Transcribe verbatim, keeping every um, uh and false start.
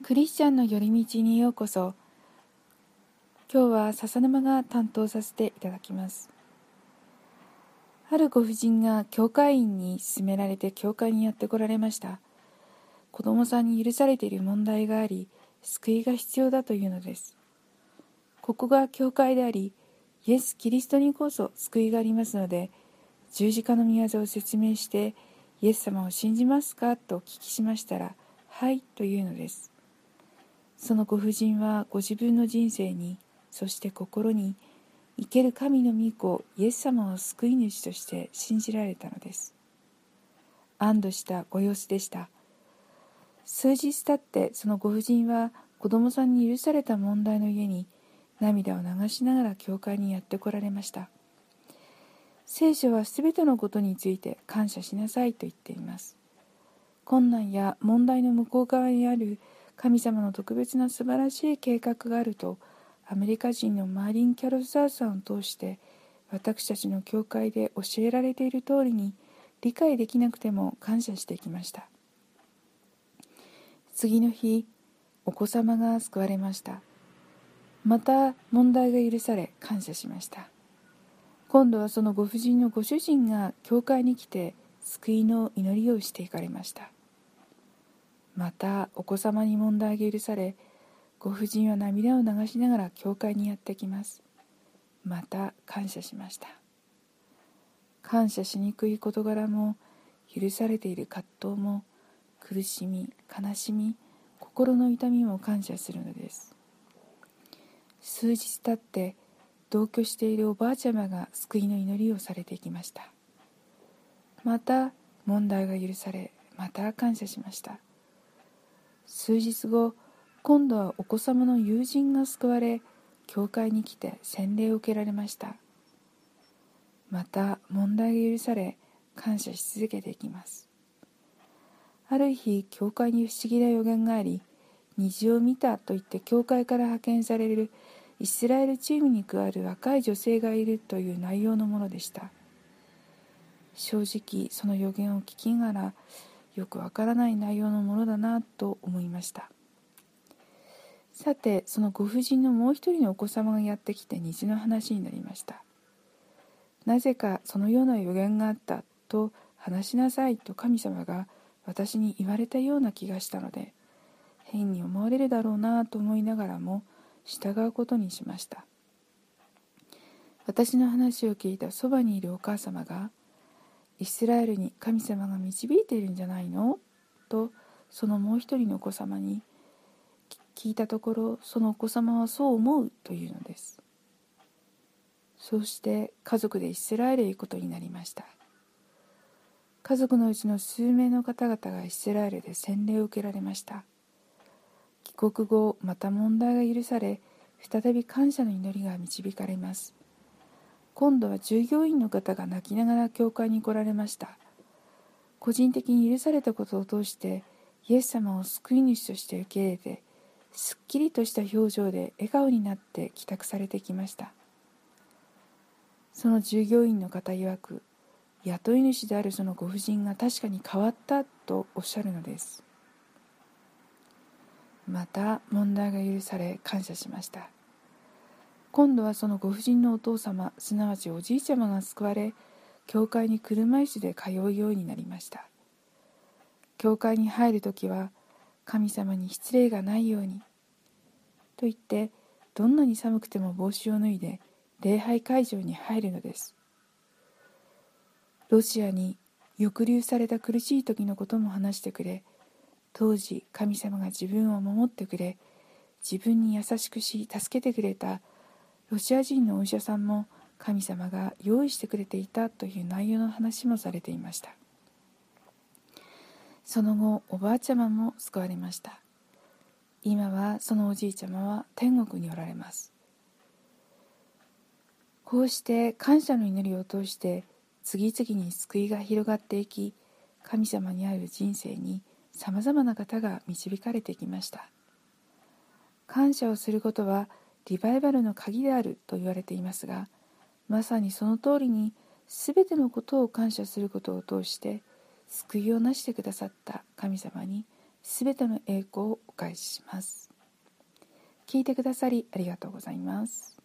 クリスチャンの寄り道にようこそ。今日は笹沼が担当させていただきます。あるご婦人が教会員に勧められて教会にやってこられました。子供さんに許されている問題があり、救いが必要だというのです。ここが教会であり、イエス・キリストにこそ救いがありますので、十字架の御業を説明して、イエス様を信じますかとお聞きしましたら、はいというのです。そのご婦人はご自分の人生に、そして心に、生ける神の御子イエス様を救い主として信じられたのです。安堵したご様子でした。数日経ってそのご婦人は子供さんに許された問題の家に涙を流しながら教会にやってこられました。聖書はすべてのことについて感謝しなさいと言っています。困難や問題の向こう側にある神様の特別な素晴らしい計画があると、アメリカ人のマーリン・キャロルザーさんを通して私たちの教会で教えられている通りに理解できなくても感謝してきました。次の日、お子様が救われました。また問題が許され感謝しました。今度はそのご婦人のご主人が教会に来て救いの祈りをしていかれました。またお子様に問題が許され、ご婦人は涙を流しながら教会にやってきます。また感謝しました。感謝しにくい事柄も、許されている葛藤も、苦しみ、悲しみ、心の痛みも感謝するのです。数日経って同居しているおばあちゃまが救いの祈りをされていきました。また問題が許され、また感謝しました。数日後、今度はお子様の友人が救われ、教会に来て洗礼を受けられました。また問題が許され、感謝し続けていきます。ある日、教会に不思議な予言があり、虹を見たと言って教会から派遣されるイスラエルチームに加わる若い女性がいるという内容のものでした。正直その予言を聞きながら、よくわからない内容のものだなと思いました。さて、そのご婦人のもう一人のお子様がやってきて虹の話になりました。なぜかそのような予言があったと話しなさいと神様が私に言われたような気がしたので、変に思われるだろうなと思いながらも従うことにしました。私の話を聞いたそばにいるお母様が、イスラエルに神様が導いているんじゃないのと、そのもう一人のお子様に聞いたところ、そのお子様はそう思うというのです。そうして家族でイスラエルへ行くことになりました。家族のうちの数名の方々がイスラエルで洗礼を受けられました。帰国後、また問題が許され、再び感謝の祈りが導かれます。今度は従業員の方が泣きながら教会に来られました。個人的に許されたことを通してイエス様を救い主として受け入れて、すっきりとした表情で笑顔になって帰宅されてきました。その従業員の方曰く、雇い主であるそのご婦人が確かに変わったとおっしゃるのです。また問題が許され感謝しました。今度はそのご婦人のお父様、すなわちおじいちゃまが救われ、教会に車椅子で通うようになりました。教会に入るときは、神様に失礼がないようにと言って、どんなに寒くても帽子を脱いで礼拝会場に入るのです。ロシアに抑留された苦しい時のことも話してくれ、当時神様が自分を守ってくれ、自分に優しくし助けてくれたロシア人のお医者さんも神様が用意してくれていたという内容の話もされていました。その後、おばあちゃまも救われました。今はそのおじいちゃまは天国におられます。こうして感謝の祈りを通して次々に救いが広がっていき、神様にある人生にさまざまな方が導かれてきました。感謝をすることはリバイバルの鍵であると言われていますが、まさにその通りにすべてのことを感謝することを通して救いをなしてくださった神様にすべての栄光をお返しします。聞いてくださりありがとうございます。